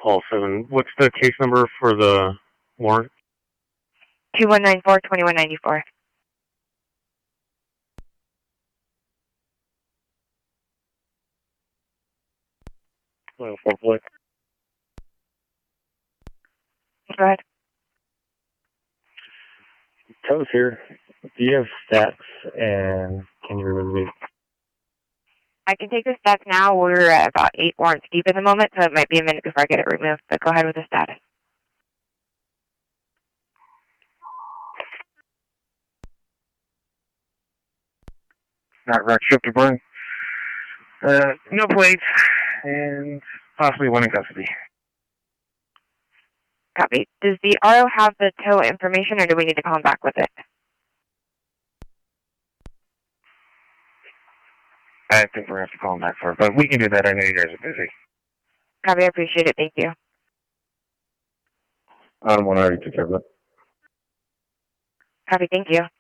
Paul 7. What's the case number for the warrant? 2194-2194. Well, hopefully. Go ahead. Toes here. Do you have stats and can you remove me? I can take the stats now. We're at about 8 warrants deep at the moment, so it might be a minute before I get it removed, but go ahead with the status. Not rock ship to burn. No plates and possibly one in custody. Copy. Does the RO have the tow information, or do we need to call him back with it? I think we're going to have to call him back for it, but we can do that. I know you guys are busy. Copy. I appreciate it. Thank you. I already took care of it. Copy. Thank you.